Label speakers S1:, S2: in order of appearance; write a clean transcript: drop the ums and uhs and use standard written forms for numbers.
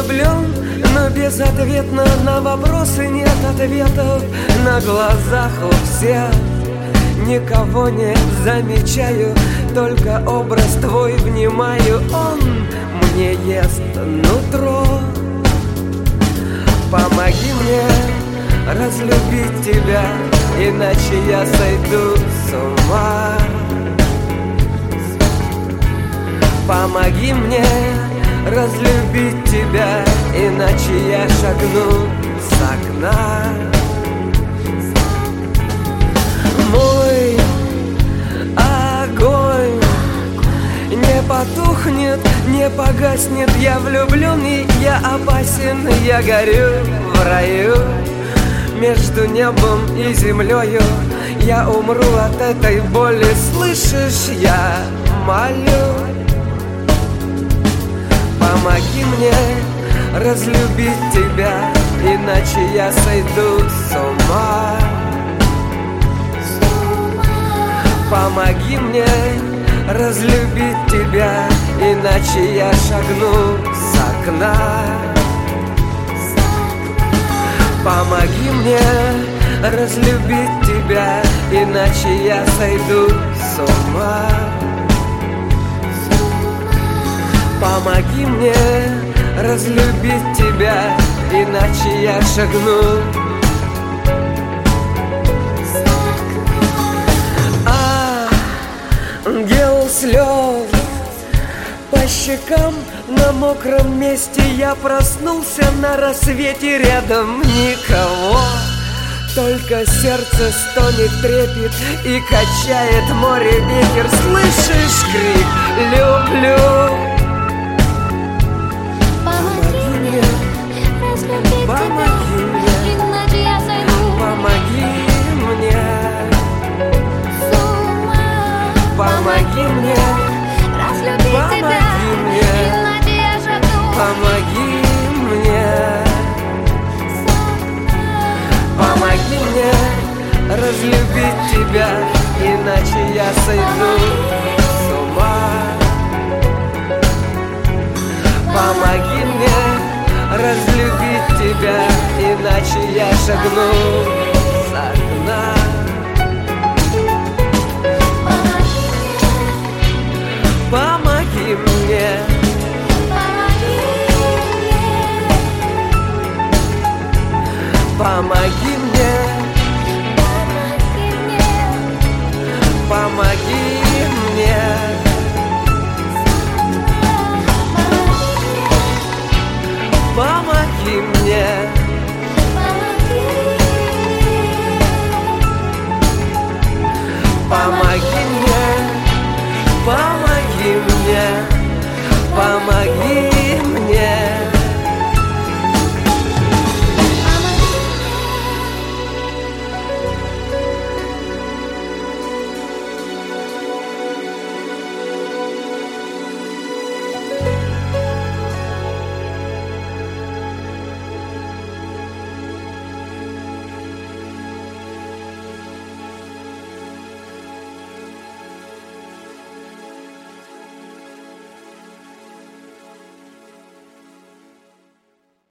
S1: влюблен, но безответно. На вопросы нет ответов. На глазах у всех никого не замечаю, только образ твой внимаю. Он мне ест нутро. Помоги мне разлюбить тебя, иначе я сойду с ума. Помоги мне разлюбить тебя, иначе я шагну с окна. Мой огонь не потухнет, не погаснет. Я влюблен и я опасен, я горю в раю. Между небом и землею я умру от этой боли. Слышишь, я молю. Помоги мне разлюбить тебя, иначе я сойду с ума. Помоги мне разлюбить тебя, иначе я шагну с окна. Помоги мне разлюбить тебя, иначе я сойду с ума. Помоги мне разлюбить тебя, иначе я шагну. Ангел слез по щекам на мокром месте. Я проснулся на рассвете, рядом никого. Только сердце стонет, трепет и качает море ветер. Слышишь крик «Люблю»? Помоги мне разлюбить тебя, иначе я сойду. Помоги мне с ума. Помоги мне разлюбить тебя, иначе я шагну. Помоги мне. Помоги мне разлюбить тебя, иначе я сойду с ума. Помоги мне разлюбить тебя, иначе я шагну с окна. Помоги мне. Помоги мне